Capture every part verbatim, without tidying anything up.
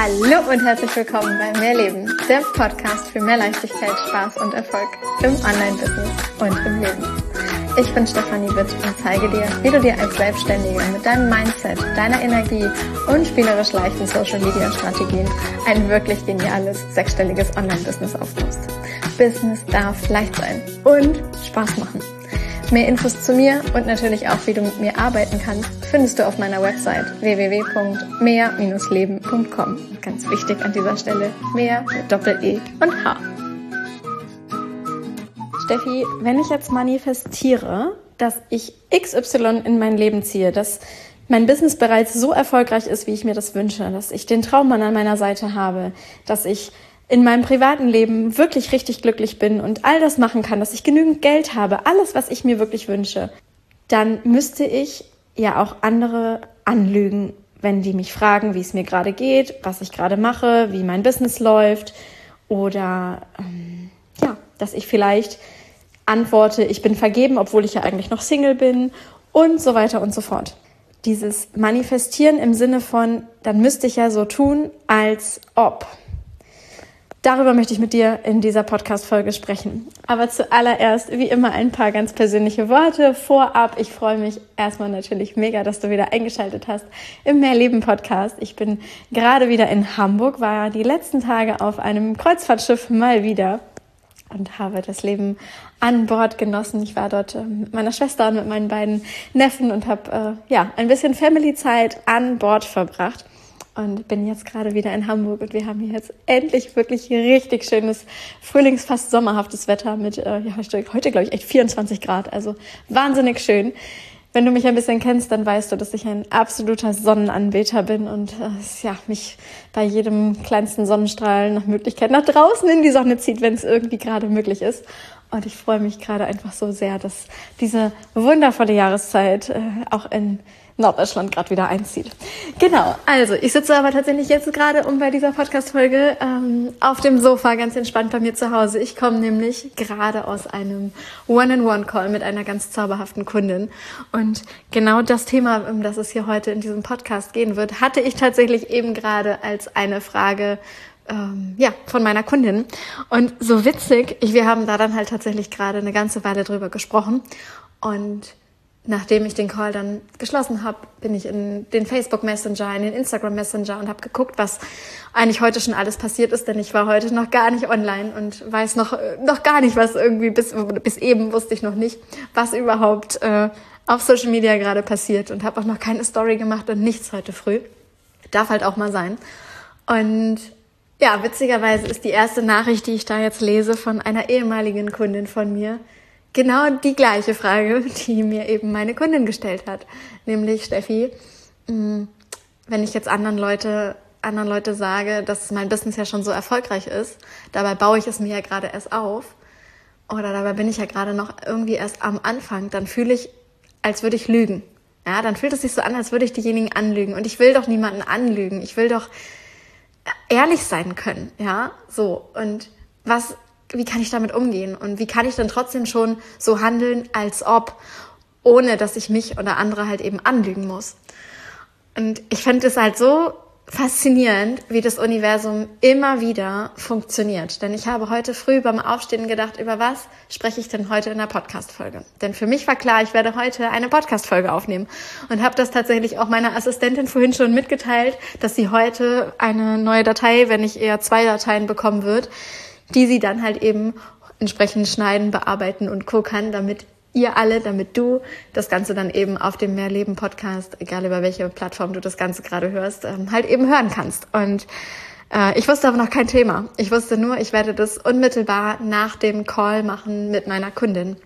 Hallo und herzlich willkommen bei Mehr Leben, der Podcast für mehr Leichtigkeit, Spaß und Erfolg im Online-Business und im Leben. Ich bin Stefanie Witt und zeige dir, wie du dir als Selbstständige mit deinem Mindset, deiner Energie und spielerisch leichten Social-Media-Strategien ein wirklich geniales, sechsstelliges Online-Business aufbaust. Business darf leicht sein und Spaß machen. Mehr Infos zu mir und natürlich auch, wie du mit mir arbeiten kannst, findest du auf meiner Website w w w punkt mehr Bindestrich leben punkt com. Ganz wichtig an dieser Stelle, mehr mit Doppel-E und H. Steffi, wenn ich jetzt manifestiere, dass ich X Y in mein Leben ziehe, dass mein Business bereits so erfolgreich ist, wie ich mir das wünsche, dass ich den Traummann an meiner Seite habe, dass ich in meinem privaten Leben wirklich richtig glücklich bin und all das machen kann, dass ich genügend Geld habe, alles, was ich mir wirklich wünsche, dann müsste ich ja auch andere anlügen, wenn die mich fragen, wie es mir gerade geht, was ich gerade mache, wie mein Business läuft oder ähm, ja, dass ich vielleicht antworte, ich bin vergeben, obwohl ich ja eigentlich noch Single bin und so weiter und so fort. Dieses Manifestieren im Sinne von, dann müsste ich ja so tun, als ob. Darüber möchte ich mit dir in dieser Podcast-Folge sprechen. Aber zuallererst, wie immer, ein paar ganz persönliche Worte vorab. Ich freue mich erstmal natürlich mega, dass du wieder eingeschaltet hast im Mehrleben-Podcast. Ich bin gerade wieder in Hamburg, war die letzten Tage auf einem Kreuzfahrtschiff mal wieder und habe das Leben an Bord genossen. Ich war dort mit meiner Schwester und mit meinen beiden Neffen und habe äh, ja ein bisschen Family-Zeit an Bord verbracht. Und bin jetzt gerade wieder in Hamburg und wir haben hier jetzt endlich wirklich richtig schönes, frühlings-, fast sommerhaftes Wetter mit, äh, ja, heute glaube ich echt vierundzwanzig Grad, also wahnsinnig schön. Wenn du mich ein bisschen kennst, dann weißt du, dass ich ein absoluter Sonnenanbeter bin und äh, ja, mich bei jedem kleinsten Sonnenstrahl nach Möglichkeit nach draußen in die Sonne zieht, wenn es irgendwie gerade möglich ist. Und ich freue mich gerade einfach so sehr, dass diese wundervolle Jahreszeit äh, auch in Norddeutschland gerade wieder einzieht. Genau, also ich sitze aber tatsächlich jetzt gerade, um bei dieser Podcast-Folge ähm, auf dem Sofa ganz entspannt bei mir zu Hause. Ich komme nämlich gerade aus einem One-on-One-Call mit einer ganz zauberhaften Kundin. Und genau das Thema, um das es hier heute in diesem Podcast gehen wird, hatte ich tatsächlich eben gerade als eine Frage ähm, ja, von meiner Kundin. Und so witzig, ich, wir haben da dann halt tatsächlich gerade eine ganze Weile drüber gesprochen und nachdem ich den Call dann geschlossen habe, bin ich in den Facebook Messenger, in den Instagram Messenger und habe geguckt, was eigentlich heute schon alles passiert ist, denn ich war heute noch gar nicht online und weiß noch noch gar nicht, was irgendwie, bis bis eben wusste ich noch nicht, was überhaupt äh, auf Social Media gerade passiert und habe auch noch keine Story gemacht und nichts heute früh. Darf halt auch mal sein. Und ja, witzigerweise ist die erste Nachricht, die ich da jetzt lese, von einer ehemaligen Kundin von mir, genau die gleiche Frage, die mir eben meine Kundin gestellt hat. Nämlich, Steffi, wenn ich jetzt anderen Leute, anderen Leute sage, dass mein Business ja schon so erfolgreich ist, dabei baue ich es mir ja gerade erst auf oder dabei bin ich ja gerade noch irgendwie erst am Anfang, dann fühle ich, als würde ich lügen. Ja, dann fühlt es sich so an, als würde ich diejenigen anlügen. Und ich will doch niemanden anlügen. Ich will doch ehrlich sein können. Ja, so. Und was... Wie kann ich damit umgehen und wie kann ich dann trotzdem schon so handeln, als ob, ohne dass ich mich oder andere halt eben anlügen muss. Und ich finde es halt so faszinierend, wie das Universum immer wieder funktioniert. Denn ich habe heute früh beim Aufstehen gedacht, über was spreche ich denn heute in der Podcast-Folge? Denn für mich war klar, ich werde heute eine Podcast-Folge aufnehmen und habe das tatsächlich auch meiner Assistentin vorhin schon mitgeteilt, dass sie heute eine neue Datei, wenn nicht eher zwei Dateien bekommen wird, die sie dann halt eben entsprechend schneiden, bearbeiten und co. kann, damit ihr alle, damit du das Ganze dann eben auf dem Mehrleben-Podcast, egal über welche Plattform du das Ganze gerade hörst, halt eben hören kannst. Und äh, ich wusste aber noch kein Thema. Ich wusste nur, ich werde das unmittelbar nach dem Call machen mit meiner Kundin.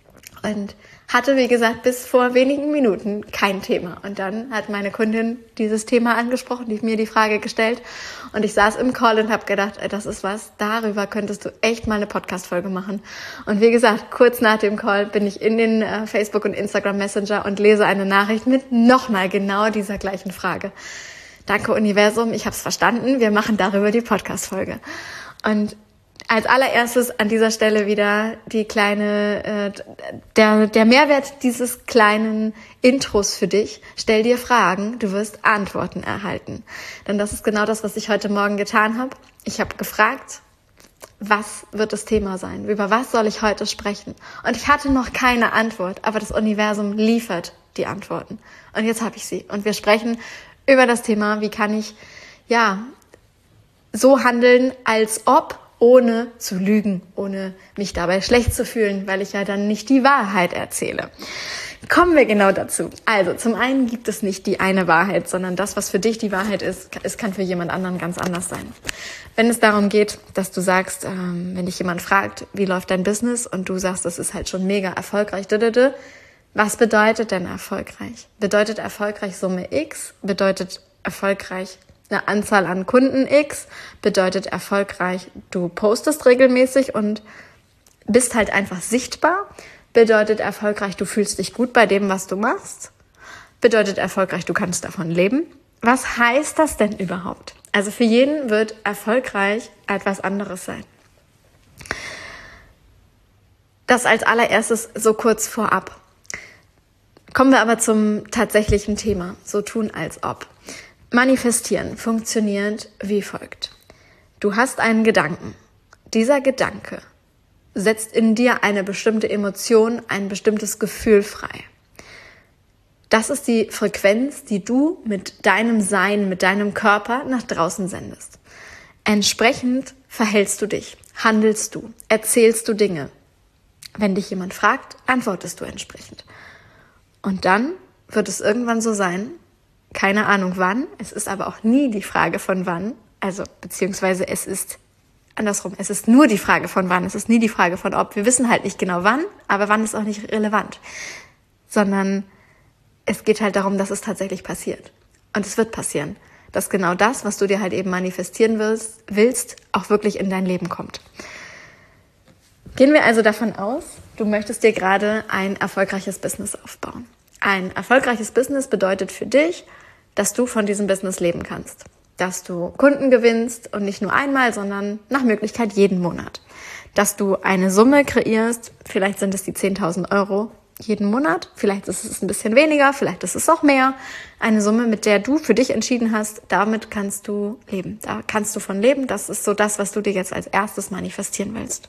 Und hatte, wie gesagt, bis vor wenigen Minuten kein Thema. Und dann hat meine Kundin dieses Thema angesprochen, die mir die Frage gestellt. Und ich saß im Call und habe gedacht, ey, das ist was, darüber könntest du echt mal eine Podcast-Folge machen. Und wie gesagt, kurz nach dem Call bin ich in den äh, Facebook- und Instagram-Messenger und lese eine Nachricht mit nochmal genau dieser gleichen Frage. Danke, Universum, ich habe es verstanden, wir machen darüber die Podcast-Folge. Und als allererstes an dieser Stelle wieder die kleine, äh, der, der Mehrwert dieses kleinen Intros für dich. Stell dir Fragen, du wirst Antworten erhalten. Denn das ist genau das, was ich heute Morgen getan habe. Ich habe gefragt, was wird das Thema sein? Über was soll ich heute sprechen? Und ich hatte noch keine Antwort, aber das Universum liefert die Antworten. Und jetzt habe ich sie. Und wir sprechen über das Thema, wie kann ich, ja, so handeln, als ob, ohne zu lügen, ohne mich dabei schlecht zu fühlen, weil ich ja dann nicht die Wahrheit erzähle. Kommen wir genau dazu. Also zum einen gibt es nicht die eine Wahrheit, sondern das, was für dich die Wahrheit ist, es kann für jemand anderen ganz anders sein. Wenn es darum geht, dass du sagst, ähm, wenn dich jemand fragt, wie läuft dein Business und du sagst, das ist halt schon mega erfolgreich, was bedeutet denn erfolgreich? Bedeutet erfolgreich Summe X? Bedeutet erfolgreich eine Anzahl an Kunden X? Bedeutet erfolgreich, du postest regelmäßig und bist halt einfach sichtbar? Bedeutet erfolgreich, du fühlst dich gut bei dem, was du machst? Bedeutet erfolgreich, du kannst davon leben? Was heißt das denn überhaupt? Also für jeden wird erfolgreich etwas anderes sein. Das als allererstes so kurz vorab. Kommen wir aber zum tatsächlichen Thema. So tun als ob. Manifestieren funktioniert wie folgt. Du hast einen Gedanken. Dieser Gedanke setzt in dir eine bestimmte Emotion, ein bestimmtes Gefühl frei. Das ist die Frequenz, die du mit deinem Sein, mit deinem Körper nach draußen sendest. Entsprechend verhältst du dich, handelst du, erzählst du Dinge. Wenn dich jemand fragt, antwortest du entsprechend. Und dann wird es irgendwann so sein, keine Ahnung wann, es ist aber auch nie die Frage von wann, also beziehungsweise es ist andersrum, es ist nur die Frage von wann, es ist nie die Frage von ob. Wir wissen halt nicht genau wann, aber wann ist auch nicht relevant, sondern es geht halt darum, dass es tatsächlich passiert. Und es wird passieren, dass genau das, was du dir halt eben manifestieren willst, willst auch wirklich in dein Leben kommt. Gehen wir also davon aus, du möchtest dir gerade ein erfolgreiches Business aufbauen. Ein erfolgreiches Business bedeutet für dich, dass du von diesem Business leben kannst. Dass du Kunden gewinnst und nicht nur einmal, sondern nach Möglichkeit jeden Monat. Dass du eine Summe kreierst, vielleicht sind es die zehntausend Euro jeden Monat, vielleicht ist es ein bisschen weniger, vielleicht ist es auch mehr. Eine Summe, mit der du für dich entschieden hast, damit kannst du leben. Da kannst du von leben, das ist so das, was du dir jetzt als erstes manifestieren willst.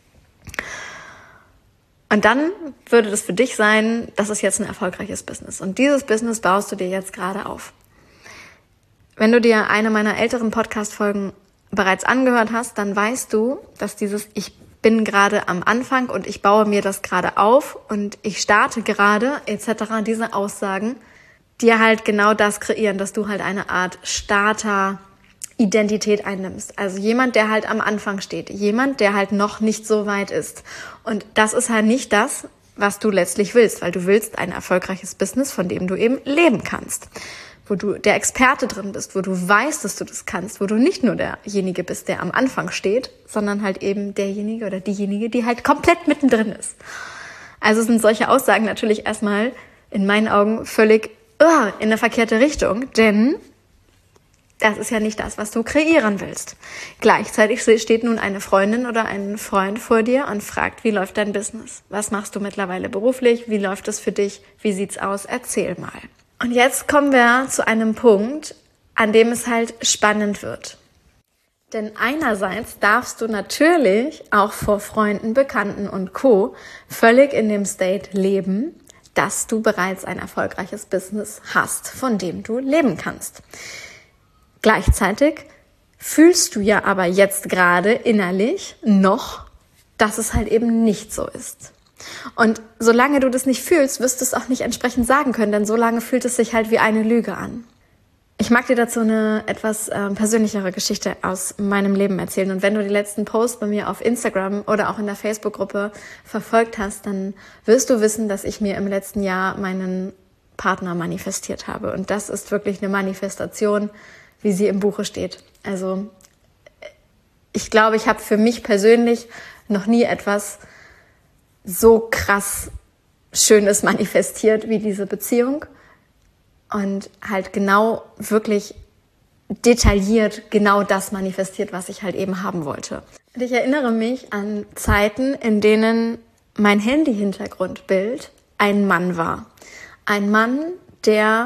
Und dann würde das für dich sein, das ist jetzt ein erfolgreiches Business. Und dieses Business baust du dir jetzt gerade auf. Wenn du dir eine meiner älteren Podcast-Folgen bereits angehört hast, dann weißt du, dass dieses Ich bin gerade am Anfang und ich baue mir das gerade auf und ich starte gerade et cetera, diese Aussagen, dir halt genau das kreieren, dass du halt eine Art Starter-Identität einnimmst. Also jemand, der halt am Anfang steht, jemand, der halt noch nicht so weit ist. Und das ist halt nicht das, was du letztlich willst, weil du willst ein erfolgreiches Business, von dem du eben leben kannst. Wo du der Experte drin bist, wo du weißt, dass du das kannst, wo du nicht nur derjenige bist, der am Anfang steht, sondern halt eben derjenige oder diejenige, die halt komplett mittendrin ist. Also sind solche Aussagen natürlich erstmal in meinen Augen völlig uh, in eine verkehrte Richtung, denn das ist ja nicht das, was du kreieren willst. Gleichzeitig steht nun eine Freundin oder ein Freund vor dir und fragt, wie läuft dein Business? Was machst du mittlerweile beruflich? Wie läuft es für dich? Wie sieht's aus? Erzähl mal. Und jetzt kommen wir zu einem Punkt, an dem es halt spannend wird. Denn einerseits darfst du natürlich auch vor Freunden, Bekannten und Co. völlig in dem State leben, dass du bereits ein erfolgreiches Business hast, von dem du leben kannst. Gleichzeitig fühlst du ja aber jetzt gerade innerlich noch, dass es halt eben nicht so ist. Und solange du das nicht fühlst, wirst du es auch nicht entsprechend sagen können, denn solange fühlt es sich halt wie eine Lüge an. Ich mag dir dazu eine etwas äh, persönlichere Geschichte aus meinem Leben erzählen. Und wenn du die letzten Posts bei mir auf Instagram oder auch in der Facebook-Gruppe verfolgt hast, dann wirst du wissen, dass ich mir im letzten Jahr meinen Partner manifestiert habe. Und das ist wirklich eine Manifestation, wie sie im Buche steht. Also ich glaube, ich habe für mich persönlich noch nie etwas so krass Schönes manifestiert wie diese Beziehung und halt genau wirklich detailliert genau das manifestiert, was ich halt eben haben wollte. Und ich erinnere mich an Zeiten, in denen mein Handy-Hintergrundbild ein Mann war. Ein Mann, der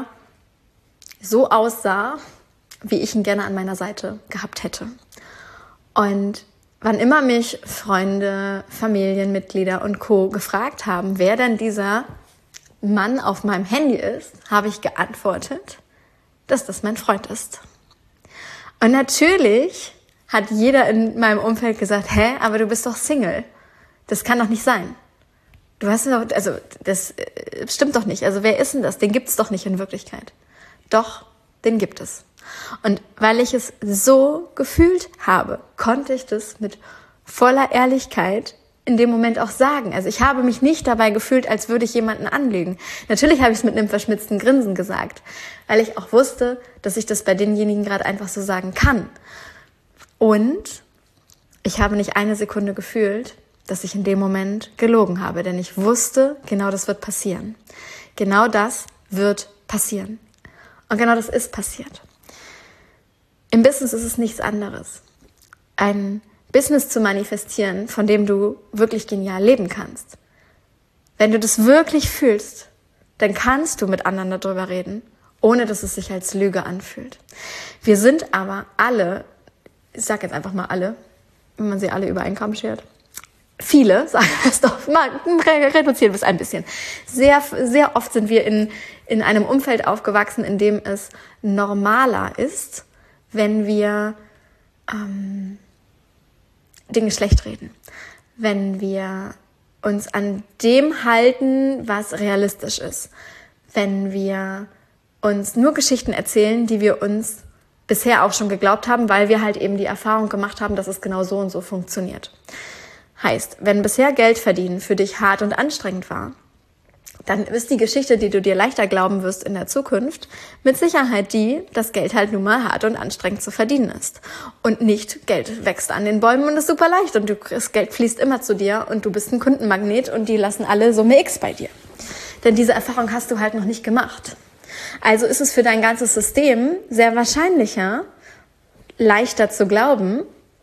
so aussah, wie ich ihn gerne an meiner Seite gehabt hätte. Und wann immer mich Freunde, Familienmitglieder und Co. gefragt haben, wer denn dieser Mann auf meinem Handy ist, habe ich geantwortet, dass das mein Freund ist. Und natürlich hat jeder in meinem Umfeld gesagt, hä, aber du bist doch Single. Das kann doch nicht sein. Du hast doch, also das stimmt doch nicht. Also wer ist denn das? Den gibt's doch nicht in Wirklichkeit. Doch, den gibt es. Und weil ich es so gefühlt habe, konnte ich das mit voller Ehrlichkeit in dem Moment auch sagen. Also ich habe mich nicht dabei gefühlt, als würde ich jemanden anlügen. Natürlich habe ich es mit einem verschmitzten Grinsen gesagt, weil ich auch wusste, dass ich das bei denjenigen gerade einfach so sagen kann. Und ich habe nicht eine Sekunde gefühlt, dass ich in dem Moment gelogen habe, denn ich wusste, genau das wird passieren. Genau das wird passieren. Und genau das ist passiert. Im Business ist es nichts anderes. Ein Business zu manifestieren, von dem du wirklich genial leben kannst. Wenn du das wirklich fühlst, dann kannst du mit anderen darüber reden, ohne dass es sich als Lüge anfühlt. Wir sind aber alle, ich sage jetzt einfach mal alle, wenn man sie alle über einen Kamm schert, viele, sagen wir es doch, mal reduzieren wir es ein bisschen. Sehr, sehr oft sind wir in, in einem Umfeld aufgewachsen, in dem es normaler ist, wenn wir ähm, Dinge schlecht reden. Wenn wir uns an dem halten, was realistisch ist. Wenn wir uns nur Geschichten erzählen, die wir uns bisher auch schon geglaubt haben, weil wir halt eben die Erfahrung gemacht haben, dass es genau so und so funktioniert. Heißt, wenn bisher Geld verdienen für dich hart und anstrengend war, dann ist die Geschichte, die du dir leichter glauben wirst in der Zukunft, mit Sicherheit die, dass Geld halt nun mal hart und anstrengend zu verdienen ist. Und nicht, Geld wächst an den Bäumen und ist super leicht und du, das Geld fließt immer zu dir und du bist ein Kundenmagnet und die lassen alle Summe X bei dir. Denn diese Erfahrung hast du halt noch nicht gemacht. Also ist es für dein ganzes System sehr wahrscheinlicher, leichter zu glauben,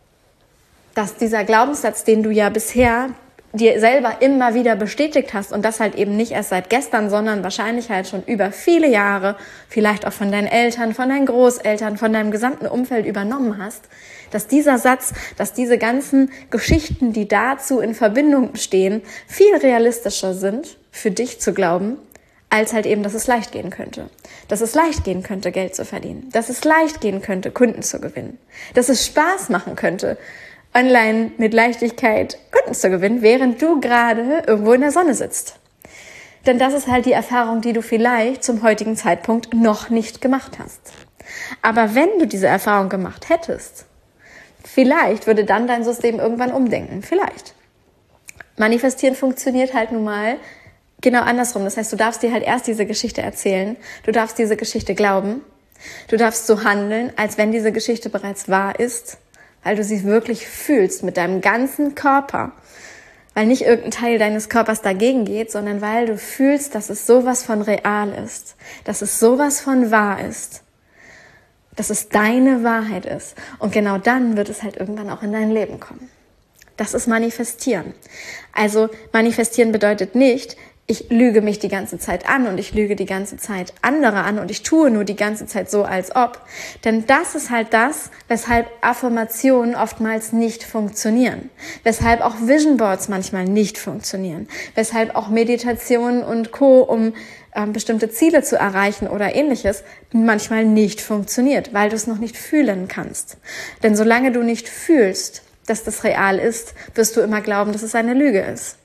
dass dieser Glaubenssatz, den du ja bisher dir selber immer wieder bestätigt hast und das halt eben nicht erst seit gestern, sondern wahrscheinlich halt schon über viele Jahre, vielleicht auch von deinen Eltern, von deinen Großeltern, von deinem gesamten Umfeld übernommen hast, dass dieser Satz, dass diese ganzen Geschichten, die dazu in Verbindung stehen, viel realistischer sind für dich zu glauben, als halt eben, dass es leicht gehen könnte. Dass es leicht gehen könnte, Geld zu verdienen. Dass es leicht gehen könnte, Kunden zu gewinnen. Dass es Spaß machen könnte, online mit Leichtigkeit Kunden zu gewinnen, während du gerade irgendwo in der Sonne sitzt. Denn das ist halt die Erfahrung, die du vielleicht zum heutigen Zeitpunkt noch nicht gemacht hast. Aber wenn du diese Erfahrung gemacht hättest, vielleicht würde dann dein System irgendwann umdenken. Vielleicht. Manifestieren funktioniert halt nun mal genau andersrum. Das heißt, du darfst dir halt erst diese Geschichte erzählen. Du darfst diese Geschichte glauben. Du darfst so handeln, als wenn diese Geschichte bereits wahr ist, weil du sie wirklich fühlst mit deinem ganzen Körper, weil nicht irgendein Teil deines Körpers dagegen geht, sondern weil du fühlst, dass es sowas von real ist, dass es sowas von wahr ist, dass es deine Wahrheit ist. Und genau dann wird es halt irgendwann auch in dein Leben kommen. Das ist Manifestieren. Also Manifestieren bedeutet nicht, ich lüge mich die ganze Zeit an und ich lüge die ganze Zeit andere an und ich tue nur die ganze Zeit so, als ob. Denn das ist halt das, weshalb Affirmationen oftmals nicht funktionieren. Weshalb auch Vision Boards manchmal nicht funktionieren. Weshalb auch Meditationen und Co., um ähm, bestimmte Ziele zu erreichen oder ähnliches, manchmal nicht funktioniert, weil du es noch nicht fühlen kannst. Denn solange du nicht fühlst, dass das real ist, wirst du immer glauben, dass es eine Lüge ist.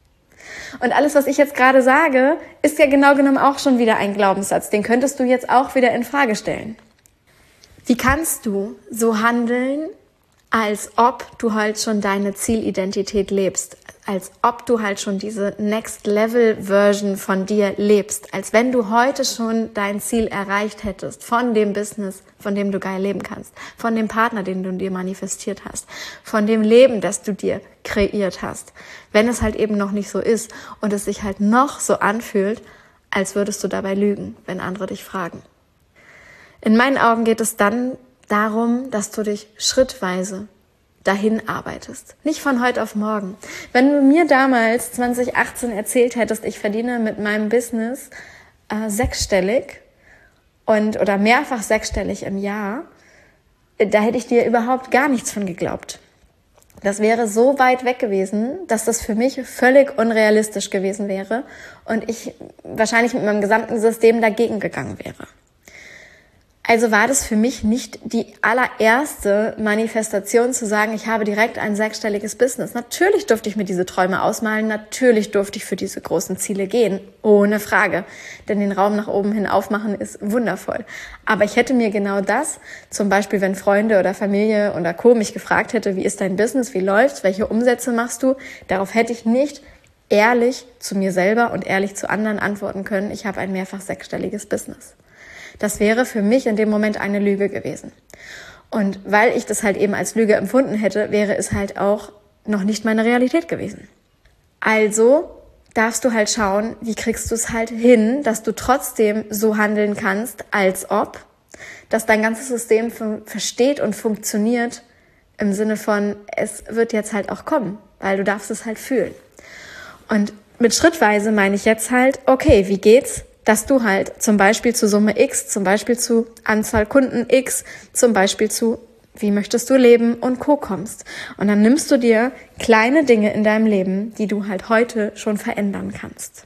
Und alles, was ich jetzt gerade sage, ist ja genau genommen auch schon wieder ein Glaubenssatz. Den könntest du jetzt auch wieder in Frage stellen. Wie kannst du so handeln, als ob du halt schon deine Zielidentität lebst? Als ob du halt schon diese Next-Level-Version von dir lebst. Als wenn du heute schon dein Ziel erreicht hättest von dem Business, von dem du geil leben kannst. Von dem Partner, den du dir manifestiert hast. Von dem Leben, das du dir kreiert hast. Wenn es halt eben noch nicht so ist und es sich halt noch so anfühlt, als würdest du dabei lügen, wenn andere dich fragen. In meinen Augen geht es dann darum, dass du dich schrittweise dahin arbeitest. Nicht von heute auf morgen. Wenn du mir damals zwanzig achtzehn erzählt hättest, ich verdiene mit meinem Business äh, sechsstellig und oder mehrfach sechsstellig im Jahr, da hätte ich dir überhaupt gar nichts von geglaubt. Das wäre so weit weg gewesen, dass das für mich völlig unrealistisch gewesen wäre und ich wahrscheinlich mit meinem gesamten System dagegen gegangen wäre. Also war das für mich nicht die allererste Manifestation zu sagen, ich habe direkt ein sechsstelliges Business. Natürlich durfte ich mir diese Träume ausmalen, natürlich durfte ich für diese großen Ziele gehen, ohne Frage. Denn den Raum nach oben hin aufmachen ist wundervoll. Aber ich hätte mir genau das, zum Beispiel wenn Freunde oder Familie oder Co. mich gefragt hätte, wie ist dein Business, wie läuft's, welche Umsätze machst du, darauf hätte ich nicht ehrlich zu mir selber und ehrlich zu anderen antworten können, ich habe ein mehrfach sechsstelliges Business. Das wäre für mich in dem Moment eine Lüge gewesen. Und weil ich das halt eben als Lüge empfunden hätte, wäre es halt auch noch nicht meine Realität gewesen. Also darfst du halt schauen, wie kriegst du es halt hin, dass du trotzdem so handeln kannst, als ob, dass dein ganzes System versteht und funktioniert im Sinne von, es wird jetzt halt auch kommen, weil du darfst es halt fühlen. Und mit schrittweise meine ich jetzt halt, okay, wie geht's? Dass du halt zum Beispiel zu Summe X, zum Beispiel zu Anzahl Kunden X, zum Beispiel zu wie möchtest du leben und Co. kommst. Und dann nimmst du dir kleine Dinge in deinem Leben, die du halt heute schon verändern kannst.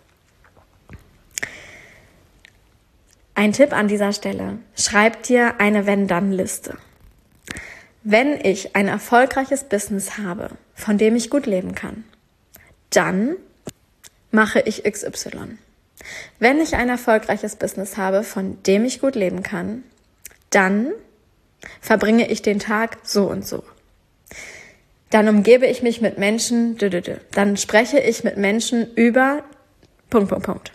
Ein Tipp an dieser Stelle, schreib dir eine Wenn-Dann-Liste. Wenn ich ein erfolgreiches Business habe, von dem ich gut leben kann, dann mache ich X Y. Wenn ich ein erfolgreiches Business habe, von dem ich gut leben kann, dann verbringe ich den Tag so und so. Dann umgebe ich mich mit Menschen, dann spreche ich mit Menschen über Punkt, Punkt, Punkt.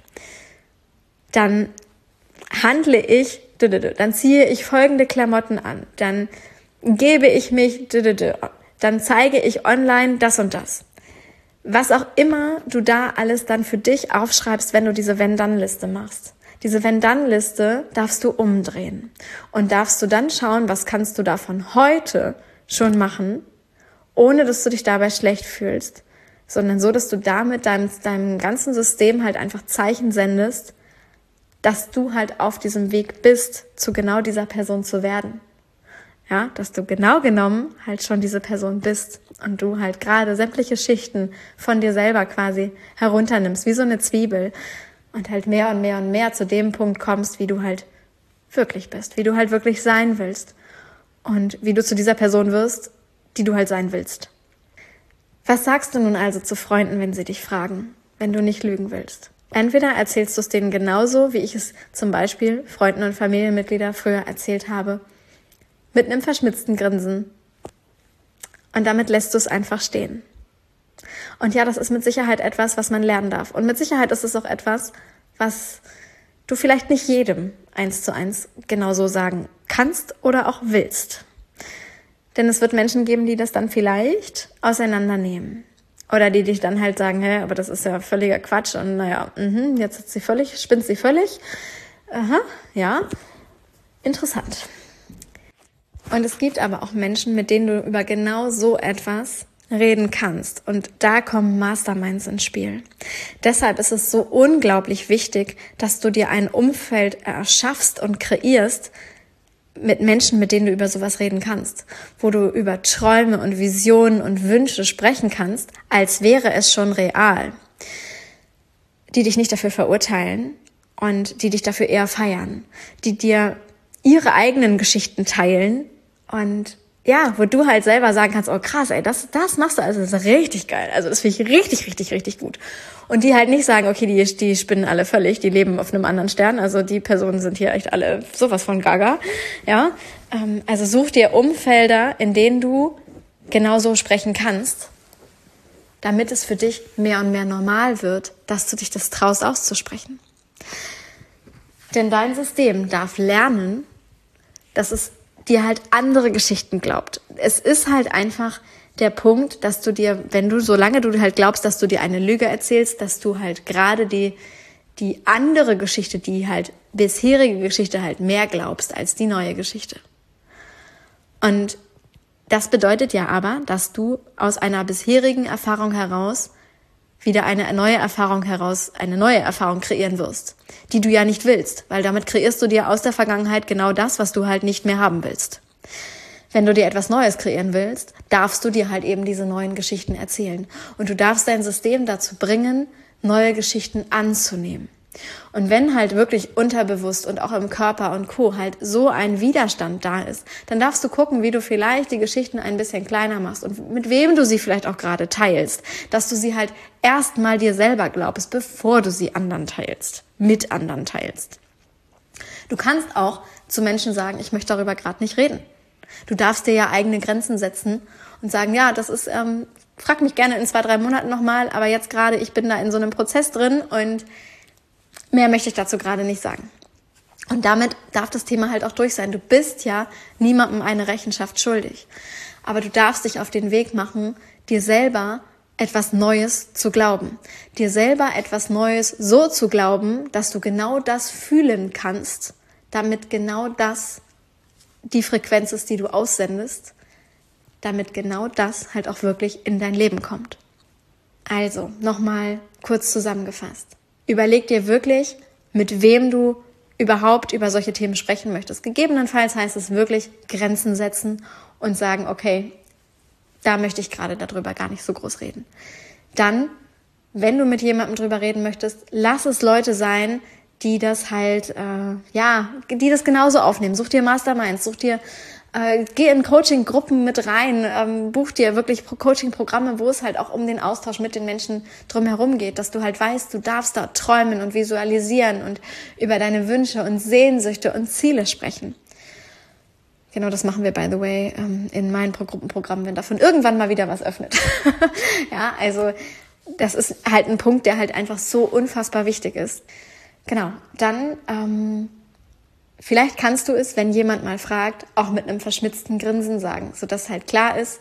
Dann handle ich, dann ziehe ich folgende Klamotten an, dann gebe ich mich, dann zeige ich online das und das. Was auch immer du da alles dann für dich aufschreibst, wenn du diese Wenn-Dann-Liste machst. Diese Wenn-Dann-Liste darfst du umdrehen und darfst du dann schauen, was kannst du davon heute schon machen, ohne dass du dich dabei schlecht fühlst, sondern so, dass du damit deinem, deinem ganzen System halt einfach Zeichen sendest, dass du halt auf diesem Weg bist, zu genau dieser Person zu werden. Ja, dass du genau genommen halt schon diese Person bist und du halt gerade sämtliche Schichten von dir selber quasi herunternimmst, wie so eine Zwiebel und halt mehr und mehr und mehr zu dem Punkt kommst, wie du halt wirklich bist, wie du halt wirklich sein willst und wie du zu dieser Person wirst, die du halt sein willst. Was sagst du nun also zu Freunden, wenn sie dich fragen, wenn du nicht lügen willst? Entweder erzählst du es denen genauso, wie ich es zum Beispiel Freunden und Familienmitgliedern früher erzählt habe, mit einem verschmitzten Grinsen. Und damit lässt du es einfach stehen. Und ja, das ist mit Sicherheit etwas, was man lernen darf. Und mit Sicherheit ist es auch etwas, was du vielleicht nicht jedem eins zu eins genau so sagen kannst oder auch willst. Denn es wird Menschen geben, die das dann vielleicht auseinandernehmen. Oder die dich dann halt sagen, hä, aber das ist ja völliger Quatsch. Und naja, mh, jetzt ist sie völlig, spinnt sie völlig. Aha, ja, interessant. Und es gibt aber auch Menschen, mit denen du über genau so etwas reden kannst. Und da kommen Masterminds ins Spiel. Deshalb ist es so unglaublich wichtig, dass du dir ein Umfeld erschaffst und kreierst mit Menschen, mit denen du über sowas reden kannst. Wo du über Träume und Visionen und Wünsche sprechen kannst, als wäre es schon real. Die dich nicht dafür verurteilen und die dich dafür eher feiern. Die dir ihre eigenen Geschichten teilen und ja, wo du halt selber sagen kannst, oh krass, ey, das, das machst du, also das ist richtig geil. Also das finde ich richtig, richtig, richtig gut. Und die halt nicht sagen, okay, die, die spinnen alle völlig, die leben auf einem anderen Stern, also die Personen sind hier echt alle sowas von gaga, ja. Ähm, also such dir Umfelder, in denen du genauso sprechen kannst, damit es für dich mehr und mehr normal wird, dass du dich das traust auszusprechen. Denn dein System darf lernen, dass es dir halt andere Geschichten glaubt. Es ist halt einfach der Punkt, dass du dir, wenn du, solange du halt glaubst, dass du dir eine Lüge erzählst, dass du halt gerade die, die andere Geschichte, die halt bisherige Geschichte halt mehr glaubst als die neue Geschichte. Und das bedeutet ja aber, dass du aus einer bisherigen Erfahrung heraus wieder eine neue Erfahrung heraus, eine neue Erfahrung kreieren wirst, die du ja nicht willst, weil damit kreierst du dir aus der Vergangenheit genau das, was du halt nicht mehr haben willst. Wenn du dir etwas Neues kreieren willst, darfst du dir halt eben diese neuen Geschichten erzählen. Und du darfst dein System dazu bringen, neue Geschichten anzunehmen. Und wenn halt wirklich unterbewusst und auch im Körper und Co. halt so ein Widerstand da ist, dann darfst du gucken, wie du vielleicht die Geschichten ein bisschen kleiner machst und mit wem du sie vielleicht auch gerade teilst, dass du sie halt erstmal dir selber glaubst, bevor du sie anderen teilst, mit anderen teilst. Du kannst auch zu Menschen sagen, ich möchte darüber gerade nicht reden. Du darfst dir ja eigene Grenzen setzen und sagen, ja, das ist, ähm, frag mich gerne in zwei, drei Monaten nochmal, aber jetzt gerade, ich bin da in so einem Prozess drin und mehr möchte ich dazu gerade nicht sagen. Und damit darf das Thema halt auch durch sein. Du bist ja niemandem eine Rechenschaft schuldig. Aber du darfst dich auf den Weg machen, dir selber etwas Neues zu glauben. Dir selber etwas Neues so zu glauben, dass du genau das fühlen kannst, damit genau das die Frequenz ist, die du aussendest, damit genau das halt auch wirklich in dein Leben kommt. Also, nochmal kurz zusammengefasst. Überleg dir wirklich, mit wem du überhaupt über solche Themen sprechen möchtest. Gegebenenfalls heißt es wirklich Grenzen setzen und sagen, okay, da möchte ich gerade darüber gar nicht so groß reden. Dann, wenn du mit jemandem drüber reden möchtest, lass es Leute sein, die das halt, äh, ja, die das genauso aufnehmen. Such dir Masterminds, such dir, äh, geh in Coaching-Gruppen mit rein, ähm, buch dir wirklich Coaching-Programme, wo es halt auch um den Austausch mit den Menschen drumherum geht, dass du halt weißt, du darfst da träumen und visualisieren und über deine Wünsche und Sehnsüchte und Ziele sprechen. Genau, das machen wir, by the way, ähm, in meinen Gruppenprogrammen, wenn davon irgendwann mal wieder was öffnet. Ja, also das ist halt ein Punkt, der halt einfach so unfassbar wichtig ist. Genau, dann ähm, vielleicht kannst du es, wenn jemand mal fragt, auch mit einem verschmitzten Grinsen sagen, sodass halt klar ist,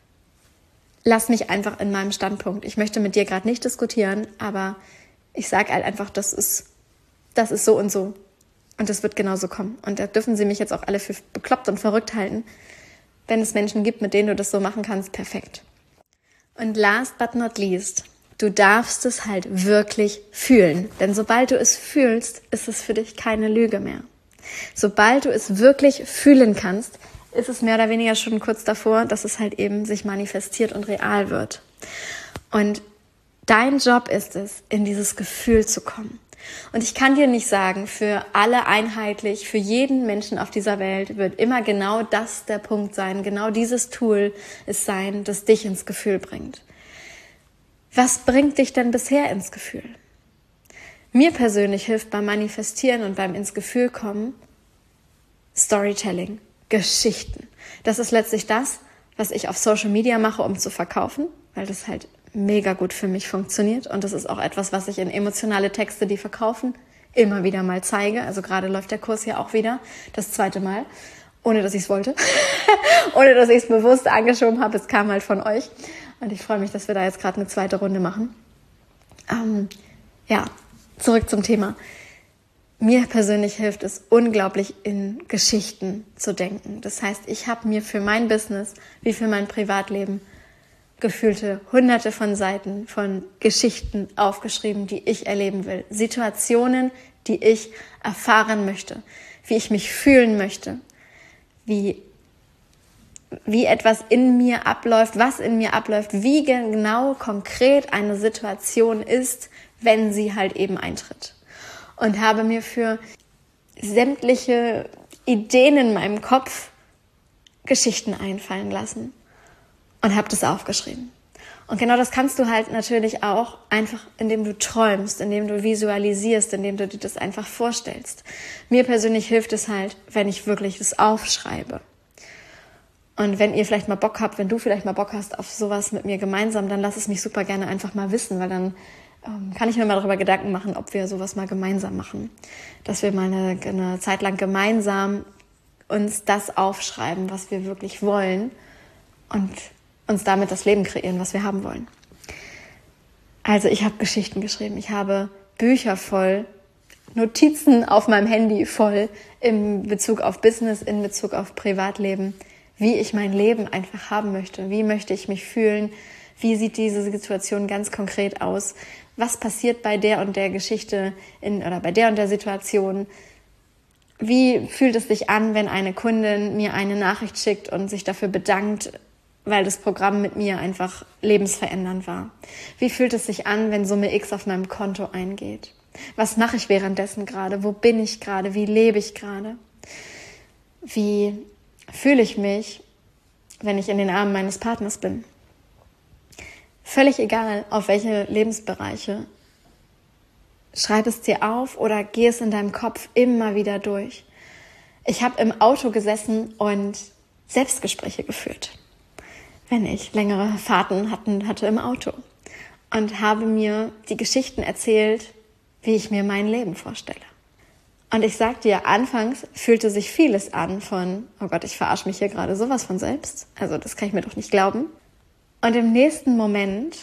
lass mich einfach in meinem Standpunkt. Ich möchte mit dir gerade nicht diskutieren, aber ich sage halt einfach, das ist, das ist so und so und das wird genauso kommen. Und da dürfen sie mich jetzt auch alle für bekloppt und verrückt halten. Wenn es Menschen gibt, mit denen du das so machen kannst, perfekt. Und last but not least, du darfst es halt wirklich fühlen. Denn sobald du es fühlst, ist es für dich keine Lüge mehr. Sobald du es wirklich fühlen kannst, ist es mehr oder weniger schon kurz davor, dass es halt eben sich manifestiert und real wird. Und dein Job ist es, in dieses Gefühl zu kommen. Und ich kann dir nicht sagen, für alle einheitlich, für jeden Menschen auf dieser Welt wird immer genau das der Punkt sein, genau dieses Tool es sein, das dich ins Gefühl bringt. Was bringt dich denn bisher ins Gefühl? Mir persönlich hilft beim Manifestieren und beim ins Gefühl kommen Storytelling, Geschichten. Das ist letztlich das, was ich auf Social Media mache, um zu verkaufen, weil das halt mega gut für mich funktioniert. Und das ist auch etwas, was ich in emotionale Texte, die verkaufen, immer wieder mal zeige. Also gerade läuft der Kurs hier auch wieder, das zweite Mal, ohne dass ich es wollte, ohne dass ich es bewusst angeschoben habe. Es kam halt von euch. Und ich freue mich, dass wir da jetzt gerade eine zweite Runde machen. Ähm, ja, zurück zum Thema. Mir persönlich hilft es unglaublich, in Geschichten zu denken. Das heißt, ich habe mir für mein Business wie für mein Privatleben gefühlte hunderte von Seiten von Geschichten aufgeschrieben, die ich erleben will. Situationen, die ich erfahren möchte, wie ich mich fühlen möchte, wie wie etwas in mir abläuft, was in mir abläuft, wie genau konkret eine Situation ist, wenn sie halt eben eintritt. Und habe mir für sämtliche Ideen in meinem Kopf Geschichten einfallen lassen und habe das aufgeschrieben. Und genau das kannst du halt natürlich auch einfach, indem du träumst, indem du visualisierst, indem du dir das einfach vorstellst. Mir persönlich hilft es halt, wenn ich wirklich das aufschreibe. Und wenn ihr vielleicht mal Bock habt, wenn du vielleicht mal Bock hast auf sowas mit mir gemeinsam, dann lass es mich super gerne einfach mal wissen, weil dann ähm, kann ich mir mal darüber Gedanken machen, ob wir sowas mal gemeinsam machen. Dass wir mal eine, eine Zeit lang gemeinsam uns das aufschreiben, was wir wirklich wollen und uns damit das Leben kreieren, was wir haben wollen. Also ich habe Geschichten geschrieben, ich habe Bücher voll, Notizen auf meinem Handy voll in Bezug auf Business, in Bezug auf Privatleben, wie ich mein Leben einfach haben möchte. Wie möchte ich mich fühlen? Wie sieht diese Situation ganz konkret aus? Was passiert bei der und der Geschichte in, oder bei der und der Situation? Wie fühlt es sich an, wenn eine Kundin mir eine Nachricht schickt und sich dafür bedankt, weil das Programm mit mir einfach lebensverändernd war? Wie fühlt es sich an, wenn Summe X auf meinem Konto eingeht? Was mache ich währenddessen gerade? Wo bin ich gerade? Wie lebe ich gerade? Wie fühle ich mich, wenn ich in den Armen meines Partners bin? Völlig egal, auf welche Lebensbereiche. Schreib es dir auf oder geh es in deinem Kopf immer wieder durch. Ich habe im Auto gesessen und Selbstgespräche geführt, wenn ich längere Fahrten hatten, hatte im Auto, und habe mir die Geschichten erzählt, wie ich mir mein Leben vorstelle. Und ich sag dir, anfangs fühlte sich vieles an von, oh Gott, ich verarsche mich hier gerade sowas von selbst. Also das kann ich mir doch nicht glauben. Und im nächsten Moment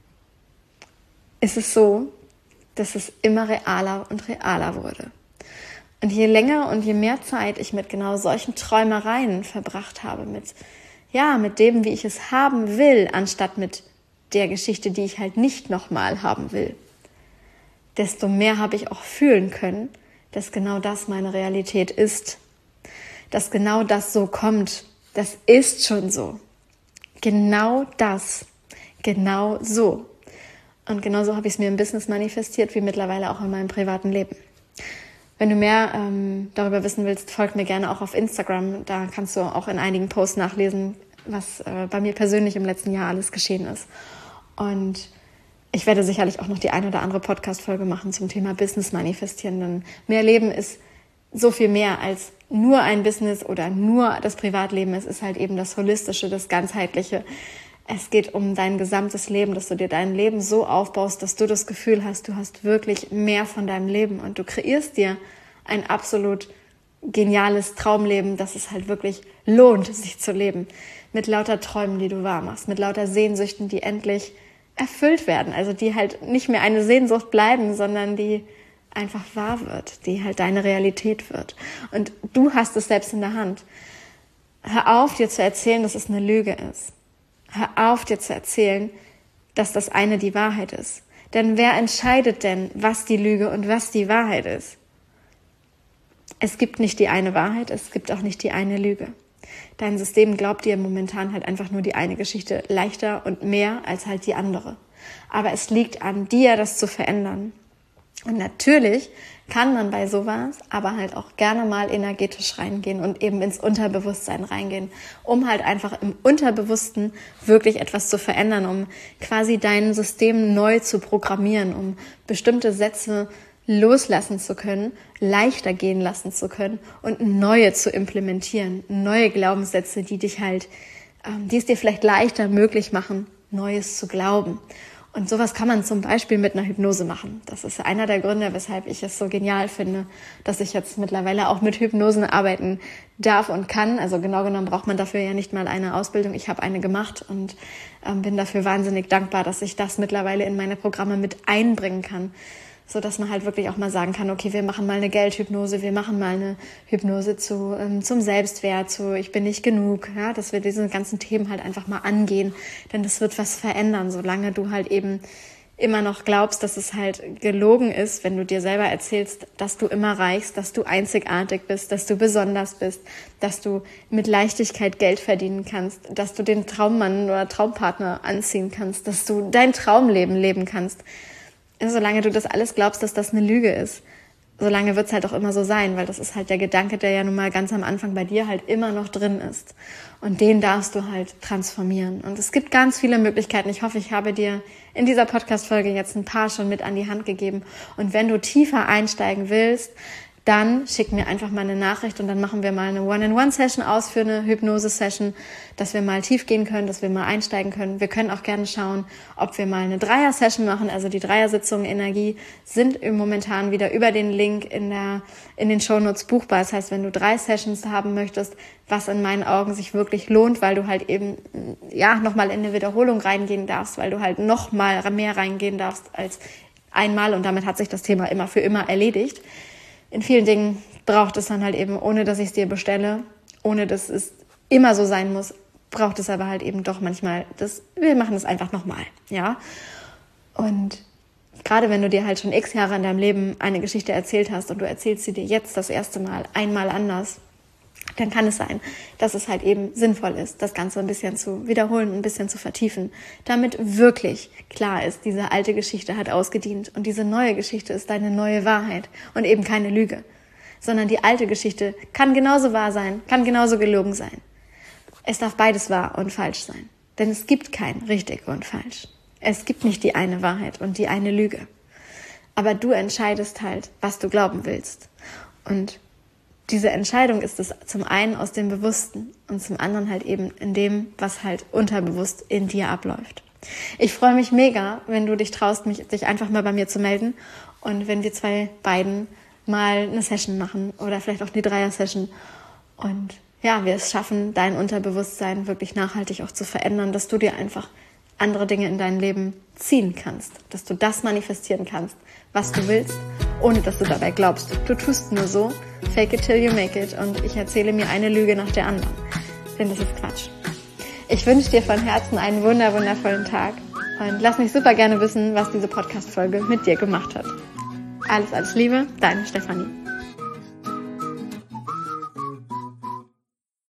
ist es so, dass es immer realer und realer wurde. Und je länger und je mehr Zeit ich mit genau solchen Träumereien verbracht habe, mit, ja, mit dem, wie ich es haben will, anstatt mit der Geschichte, die ich halt nicht nochmal haben will, desto mehr habe ich auch fühlen können, dass genau das meine Realität ist. Dass genau das so kommt. Das ist schon so. Genau das. Genau so. Und genauso habe ich es mir im Business manifestiert, wie mittlerweile auch in meinem privaten Leben. Wenn du mehr ähm, darüber wissen willst, folg mir gerne auch auf Instagram. Da kannst du auch in einigen Posts nachlesen, was äh, bei mir persönlich im letzten Jahr alles geschehen ist. Und ich werde sicherlich auch noch die ein oder andere Podcast-Folge machen zum Thema Business manifestieren. Denn mehr Leben ist so viel mehr als nur ein Business oder nur das Privatleben. Es ist halt eben das Holistische, das Ganzheitliche. Es geht um dein gesamtes Leben, dass du dir dein Leben so aufbaust, dass du das Gefühl hast, du hast wirklich mehr von deinem Leben und du kreierst dir ein absolut geniales Traumleben, dass es halt wirklich lohnt, sich zu leben. Mit lauter Träumen, die du wahr machst, mit lauter Sehnsüchten, die endlich erfüllt werden. Also die halt nicht mehr eine Sehnsucht bleiben, sondern die einfach wahr wird, die halt deine Realität wird. Und du hast es selbst in der Hand. Hör auf, dir zu erzählen, dass es eine Lüge ist. Hör auf, dir zu erzählen, dass das eine die Wahrheit ist. Denn wer entscheidet denn, was die Lüge und was die Wahrheit ist? Es gibt nicht die eine Wahrheit, es gibt auch nicht die eine Lüge. Dein System glaubt dir momentan halt einfach nur die eine Geschichte leichter und mehr als halt die andere. Aber es liegt an dir, das zu verändern. Und natürlich kann man bei sowas aber halt auch gerne mal energetisch reingehen und eben ins Unterbewusstsein reingehen, um halt einfach im Unterbewussten wirklich etwas zu verändern, um quasi dein System neu zu programmieren, um bestimmte Sätze loslassen zu können, leichter gehen lassen zu können und neue zu implementieren, neue Glaubenssätze, die dich halt, die es dir vielleicht leichter möglich machen, Neues zu glauben. Und sowas kann man zum Beispiel mit einer Hypnose machen. Das ist einer der Gründe, weshalb ich es so genial finde, dass ich jetzt mittlerweile auch mit Hypnosen arbeiten darf und kann. Also genau genommen braucht man dafür ja nicht mal eine Ausbildung. Ich habe eine gemacht und ähm, bin dafür wahnsinnig dankbar, dass ich das mittlerweile in meine Programme mit einbringen kann, so dass man halt wirklich auch mal sagen kann, okay, wir machen mal eine Geldhypnose, wir machen mal eine Hypnose zu ähm, zum Selbstwert, zu ich bin nicht genug, ja, dass wir diese ganzen Themen halt einfach mal angehen, denn das wird was verändern, solange du halt eben immer noch glaubst, dass es halt gelogen ist, wenn du dir selber erzählst, dass du immer reichst, dass du einzigartig bist, dass du besonders bist, dass du mit Leichtigkeit Geld verdienen kannst, dass du den Traummann oder Traumpartner anziehen kannst, dass du dein Traumleben leben kannst. Solange du das alles glaubst, dass das eine Lüge ist, solange wird es halt auch immer so sein, weil das ist halt der Gedanke, der ja nun mal ganz am Anfang bei dir halt immer noch drin ist. Und den darfst du halt transformieren. Und es gibt ganz viele Möglichkeiten. Ich hoffe, ich habe dir in dieser Podcast-Folge jetzt ein paar schon mit an die Hand gegeben. Und wenn du tiefer einsteigen willst, dann schick mir einfach mal eine Nachricht und dann machen wir mal eine One-in-One-Session aus für eine Hypnose-Session, dass wir mal tief gehen können, dass wir mal einsteigen können. Wir können auch gerne schauen, ob wir mal eine Dreier-Session machen. Also die Dreiersitzungen Energie sind im momentan wieder über den Link in der in den Shownotes buchbar. Das heißt, wenn du drei Sessions haben möchtest, was in meinen Augen sich wirklich lohnt, weil du halt eben ja nochmal in eine Wiederholung reingehen darfst, weil du halt noch mal mehr reingehen darfst als einmal und damit hat sich das Thema immer für immer erledigt. In vielen Dingen braucht es dann halt eben, ohne dass ich es dir bestelle, ohne dass es immer so sein muss, braucht es aber halt eben doch manchmal, das, wir machen es einfach nochmal, ja. Und gerade wenn du dir halt schon x Jahre in deinem Leben eine Geschichte erzählt hast und du erzählst sie dir jetzt das erste Mal einmal anders, dann kann es sein, dass es halt eben sinnvoll ist, das Ganze ein bisschen zu wiederholen, ein bisschen zu vertiefen, damit wirklich klar ist, diese alte Geschichte hat ausgedient und diese neue Geschichte ist deine neue Wahrheit und eben keine Lüge, sondern die alte Geschichte kann genauso wahr sein, kann genauso gelogen sein. Es darf beides wahr und falsch sein, denn es gibt kein richtig und falsch. Es gibt nicht die eine Wahrheit und die eine Lüge. Aber du entscheidest halt, was du glauben willst. Und diese Entscheidung ist es zum einen aus dem Bewussten und zum anderen halt eben in dem, was halt unterbewusst in dir abläuft. Ich freue mich mega, wenn du dich traust, mich, dich einfach mal bei mir zu melden und wenn wir zwei beiden mal eine Session machen oder vielleicht auch eine Dreier-Session und ja, wir es schaffen, dein Unterbewusstsein wirklich nachhaltig auch zu verändern, dass du dir einfach andere Dinge in dein Leben ziehen kannst, dass du das manifestieren kannst, was du willst, ohne dass du dabei glaubst. Du tust nur so, fake it till you make it und ich erzähle mir eine Lüge nach der anderen, denn das ist Quatsch. Ich wünsche dir von Herzen einen wunder, wundervollen Tag und lass mich super gerne wissen, was diese Podcast-Folge mit dir gemacht hat. Alles, alles Liebe, deine Stefanie.